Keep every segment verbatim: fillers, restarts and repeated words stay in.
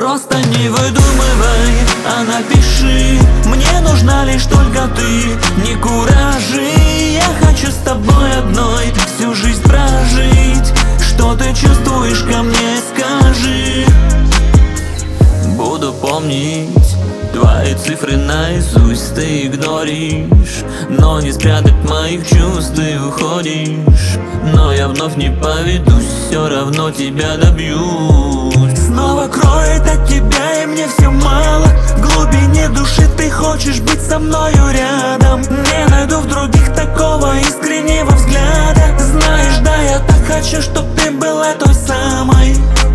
Просто не выдумывай, а напиши. Мне нужна лишь только ты, не куражи. Я хочу с тобой одной всю жизнь прожить. Что ты чувствуешь ко мне, скажи. Буду помнить твои цифры наизусть, ты игноришь. Но не спрятать моих чувств, ты уходишь. Но я вновь не поведусь, все равно тебя добьюсь. Снова кроет от тебя, и мне все мало. В глубине души ты хочешь быть со мною рядом. Не найду в других такого искреннего взгляда. Знаешь, да, я так хочу, чтоб ты была той самой.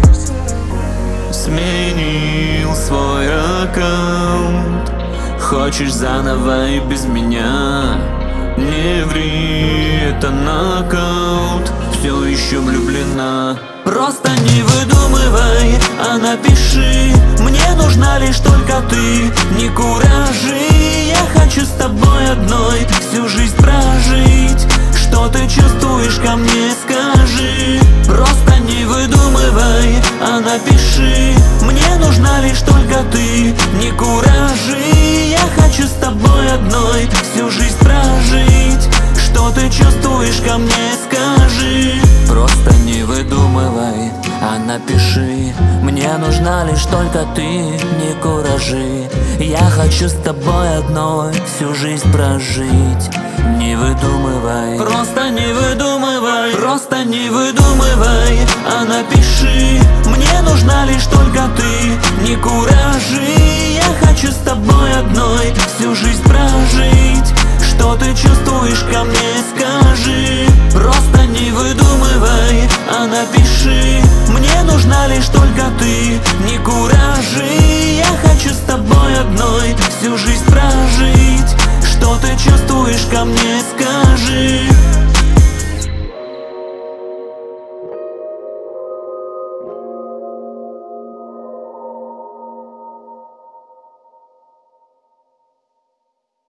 Сменил свой аккаунт, хочешь заново и без меня. Не ври, это нокаут, все еще влюблена. Просто не выдумывай, а напиши. Мне нужна лишь только ты, не куражи. Я хочу с тобой одной всю жизнь прожить. Что ты чувствуешь ко мне, скажи. Просто не выдумывай, а напиши. Мне нужна лишь только ты, не куражи. Я хочу с тобой одной всю жизнь прожить. Что ты чувствуешь ко мне, скажи. Просто не выдумывай, а напиши. Мне нужна лишь только ты, не куражи. Я хочу с тобой одной всю жизнь прожить. Не выдумывай, просто не выдумывай, просто не выдумывай, а напиши. Мне нужна лишь только ты, не куражи. Я хочу с тобой одной всю жизнь прожить. Что ты чувствуешь ко мне, скажи.